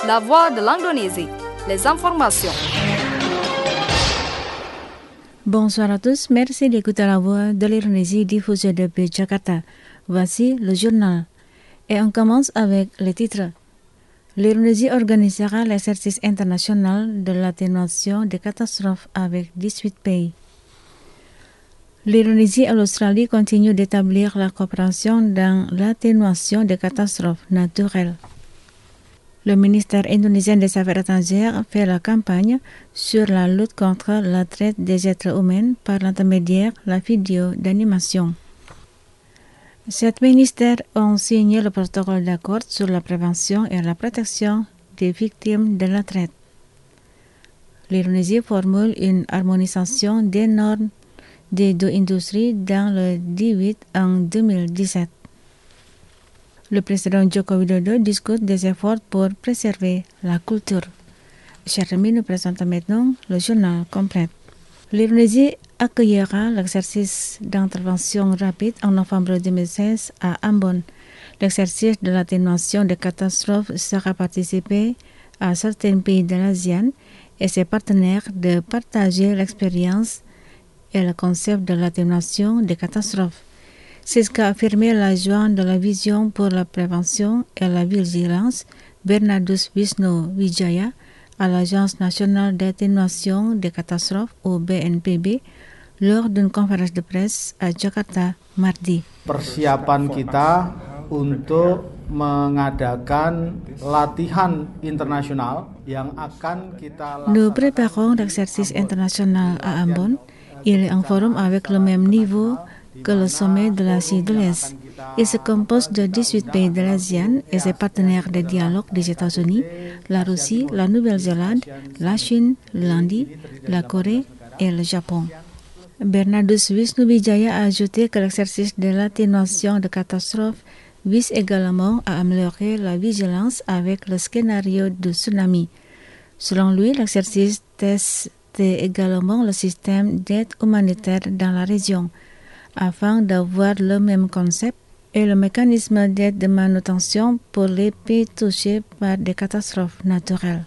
La voix de l'Indonésie, les informations. Bonsoir à tous, merci d'écouter la voix de l'Indonésie diffusée depuis Jakarta. Voici le journal. Et on commence avec les titres. L'Indonésie organisera l'exercice international de l'atténuation des catastrophes avec 18 pays. L'Indonésie et l'Australie continuent d'établir la coopération dans l'atténuation des catastrophes naturelles. Le ministère indonésien des Affaires étrangères fait la campagne sur la lutte contre la traite des êtres humains par l'intermédiaire de la vidéo d'animation. Sept ministères ont signé le protocole d'accord sur la prévention et la protection des victimes de la traite. L'Indonésie formule une harmonisation des normes des deux industries dans le 18 en 2017. Le président Joko Widodo discute des efforts pour préserver la culture. Chers amis, nous présentons maintenant le journal complet. L'Indonésie accueillera l'exercice d'intervention rapide en novembre 2016 à Ambon. L'exercice de l'atténuation des catastrophes sera participé à certains pays de l'ASEAN et ses partenaires de partager l'expérience et le concept de l'atténuation des catastrophes. C'est ce qu'a affirmé l'adjoint de la vision pour la prévention et la vigilance, Bernardus Wisnu Wijaya, à l'Agence nationale d'atténuation des catastrophes, ou BNPB, lors d'une conférence de presse à Jakarta, mardi. Persiapan kita untuk mengadakan latihan internasional yang akan kita laksanakan. Nous préparons l'exercice international à Ambon. Il est en forum avec le même niveau que le sommet de l'Asie de l'Est. Il se compose de 18 pays de l'ASEAN et ses partenaires de dialogue des États-Unis, la Russie, la Nouvelle-Zélande, la Chine, l'Inde, la Corée et le Japon. Bernardus Wisnu Wijaya a ajouté que l'exercice de l'atténuation de catastrophes vise également à améliorer la vigilance avec le scénario de tsunami. Selon lui, l'exercice teste également le système d'aide humanitaire dans la région, afin d'avoir le même concept et le mécanisme d'aide de manutention pour les pays touchés par des catastrophes naturelles.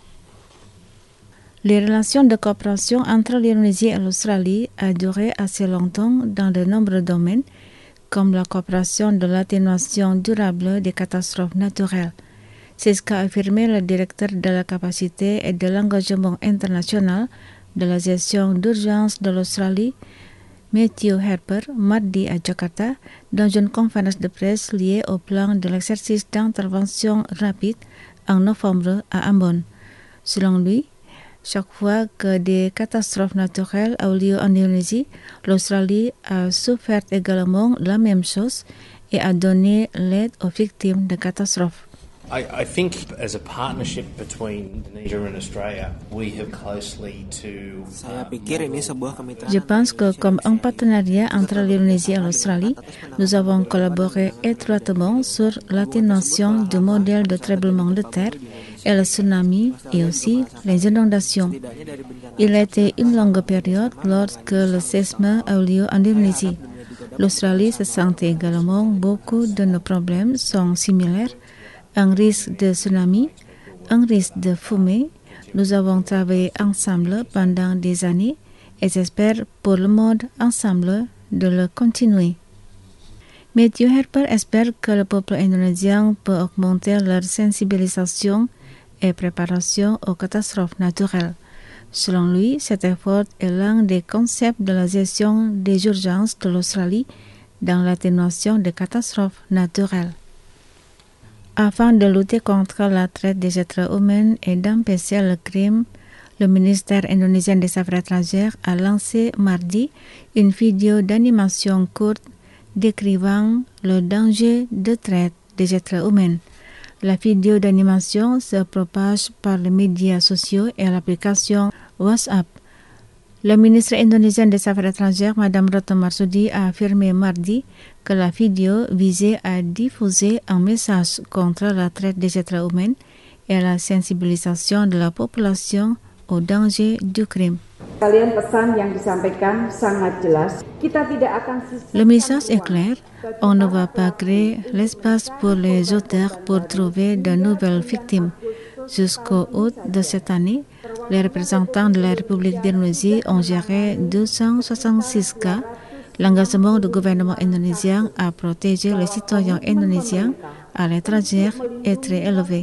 Les relations de coopération entre l'Indonésie et l'Australie ont duré assez longtemps dans de nombreux domaines, comme la coopération de l'atténuation durable des catastrophes naturelles. C'est ce qu'a affirmé le directeur de la capacité et de l'engagement international de la gestion d'urgence de l'Australie, Matthew Harper, mardi à Jakarta, dans une conférence de presse liée au plan de l'exercice d'intervention rapide en novembre à Ambon. Selon lui, chaque fois que des catastrophes naturelles ont lieu en Indonésie, l'Australie a souffert également la même chose et a donné l'aide aux victimes de catastrophes. I think as a partnership between Indonesia and Australia, we have closely to. Je pense que comme un partenariat entre l'Indonésie et l'Australie, nous avons collaboré étroitement sur l'atténuation du modèle de tremblement de terre et le tsunami et aussi les inondations. Il a été une longue période lorsque le séisme a eu lieu en Indonésie. L'Australie se sentait également beaucoup de nos problèmes sont similaires. Un risque de tsunami, un risque de fumée. Nous avons travaillé ensemble pendant des années et j'espère pour le monde ensemble de le continuer. Matthew Harper espère que le peuple indonésien peut augmenter leur sensibilisation et préparation aux catastrophes naturelles. Selon lui, cet effort est l'un des concepts de la gestion des urgences de l'Australie dans l'atténuation des catastrophes naturelles. Afin de lutter contre la traite des êtres humains et d'empêcher le crime, le ministère indonésien des Affaires étrangères a lancé mardi une vidéo d'animation courte décrivant le danger de traite des êtres humains. La vidéo d'animation se propage par les médias sociaux et l'application WhatsApp. Le ministre indonésien des Affaires étrangères, Mme Retno Marsudi, a affirmé mardi que la vidéo visait à diffuser un message contre la traite des êtres humains et la sensibilisation de la population au danger du crime. Le message est clair, on ne va pas créer l'espace pour les auteurs pour trouver de nouvelles victimes. Jusqu'au août de cette année, les représentants de la République d'Indonésie ont géré 266 cas. L'engagement du gouvernement indonésien à protéger les citoyens indonésiens à l'étranger est très élevé.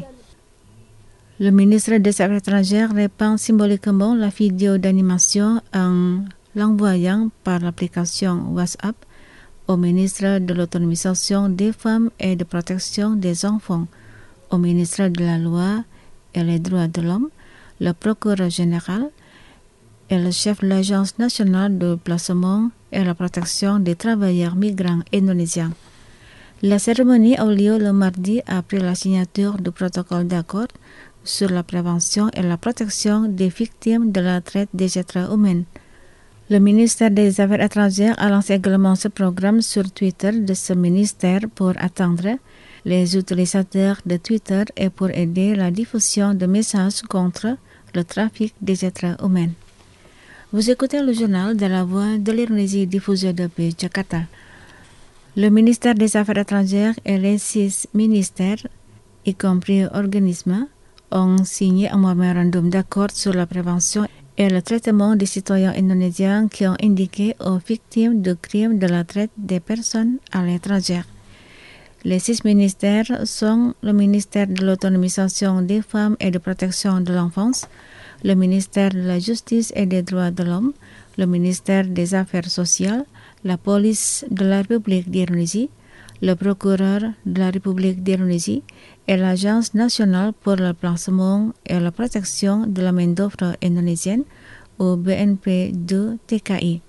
Le ministre des Affaires étrangères répand symboliquement la vidéo d'animation en l'envoyant par l'application WhatsApp au ministre de l'Autonomisation des femmes et de protection des enfants, au ministre de la Loi et les droits de l'homme, le procureur général et le chef de l'Agence nationale de placement et la protection des travailleurs migrants indonésiens. La cérémonie a eu lieu le mardi après la signature du protocole d'accord sur la prévention et la protection des victimes de la traite des êtres humains. Le ministère des Affaires étrangères a lancé également ce programme sur Twitter de ce ministère pour atteindre les utilisateurs de Twitter et pour aider la diffusion de messages contre le trafic des êtres humains. Vous écoutez le journal de la Voix de l'Indonésie diffusé depuis Jakarta. Le ministère des Affaires étrangères et les 6 ministères, y compris organismes, ont signé un mémorandum d'accord sur la prévention et le traitement des citoyens indonésiens qui ont indiqué aux victimes de crimes de la traite des personnes à l'étranger. Les 6 ministères sont le ministère de l'Autonomisation des femmes et de protection de l'enfance, le ministère de la Justice et des droits de l'homme, le ministère des Affaires sociales, la police de la République d'Indonésie, le procureur de la République d'Indonésie et l'Agence nationale pour le placement et la protection de la main-d'œuvre indonésienne au BNP2TKI.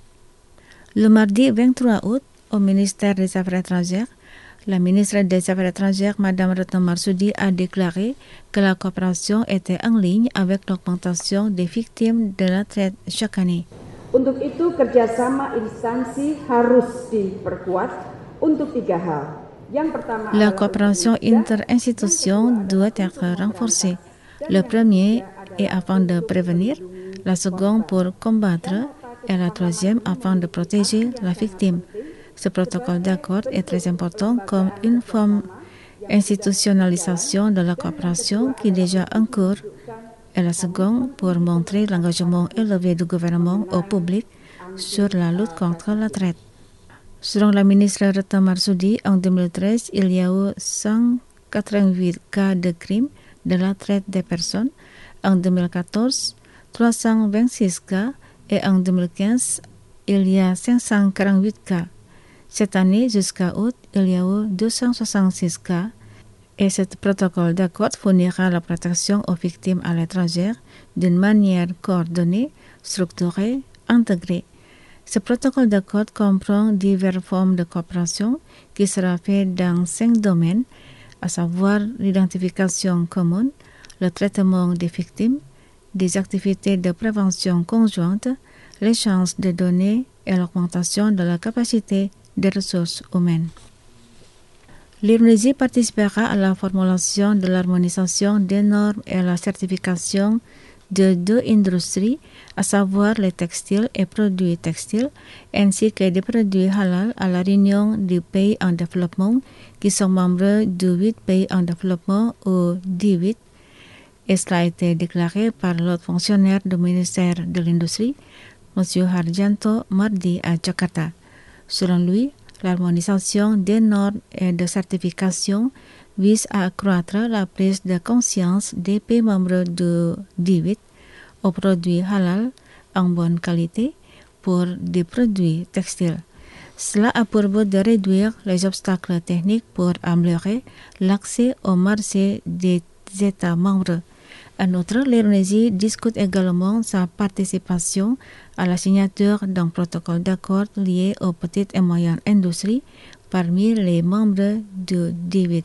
Le mardi 23 août, au ministère des Affaires étrangères, la ministre des Affaires étrangères, Mme Retno Marsudi, a déclaré que la coopération était en ligne avec l'augmentation des victimes de la traite chaque année. Untuk itu kerjasama instansi harus diperkuat untuk 3 hal. Yang pertama, la coopération interinstitution doit être renforcée. Le premier est afin de prévenir, la seconde pour combattre et la troisième afin de protéger la victime. Ce protocole d'accord est très important comme une forme d'institutionnalisation de la coopération qui est déjà en cours, et la seconde pour montrer l'engagement élevé du gouvernement au public sur la lutte contre la traite. Selon la ministre Retno Marsudi, en 2013, il y a eu 188 cas de crimes de la traite des personnes. En 2014, 326 cas et en 2015, il y a 548 cas. Cette année, jusqu'à août, il y a eu 266 cas et ce protocole d'accord fournira la protection aux victimes à l'étranger d'une manière coordonnée, structurée, intégrée. Ce protocole d'accord comprend diverses formes de coopération qui sera fait dans 5 domaines, à savoir l'identification commune, le traitement des victimes, des activités de prévention conjointe, l'échange de données et l'augmentation de la capacité des ressources humaines. L'Indonésie participera à la formulation de l'harmonisation des normes et la certification de 2 industries, à savoir les textiles et produits textiles, ainsi que des produits halal à la réunion des pays en développement qui sont membres du 8 pays en développement ou 18. Et cela a été déclaré par l'autre fonctionnaire du ministère de l'Industrie, M. Harjanto, mardi à Jakarta. Selon lui, l'harmonisation des normes et de certification vise à accroître la prise de conscience des pays membres du 18 aux produits halal en bonne qualité pour des produits textiles. Cela a pour but de réduire les obstacles techniques pour améliorer l'accès au marché des États membres. En outre, l'Indonésie discute également sa participation à la signature d'un protocole d'accord lié aux petites et moyennes industries parmi les membres du 18.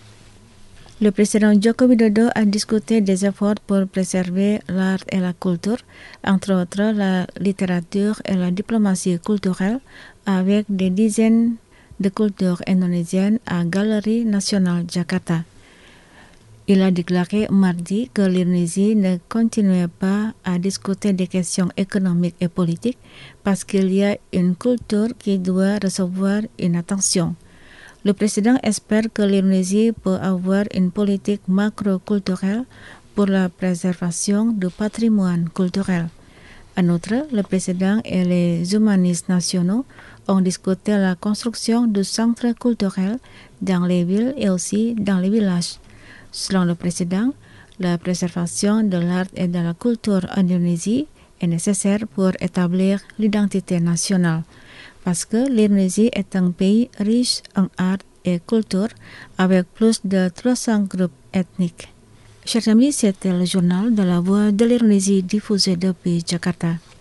Le président Joko Widodo a discuté des efforts pour préserver l'art et la culture, entre autres la littérature et la diplomatie culturelle, avec des dizaines de cultures indonésiennes à Galerie nationale Jakarta. Il a déclaré mardi que l'Indonésie ne continuait pas à discuter des questions économiques et politiques parce qu'il y a une culture qui doit recevoir une attention. Le président espère que l'Indonésie peut avoir une politique macro-culturelle pour la préservation du patrimoine culturel. En outre, le président et les humanistes nationaux ont discuté la construction de centres culturels dans les villes et aussi dans les villages. Selon le président, la préservation de l'art et de la culture en Indonésie est nécessaire pour établir l'identité nationale, parce que l'Indonésie est un pays riche en art et culture avec plus de 300 groupes ethniques. Chers amis, c'était le journal de la Voix de l'Indonésie diffusé depuis Jakarta.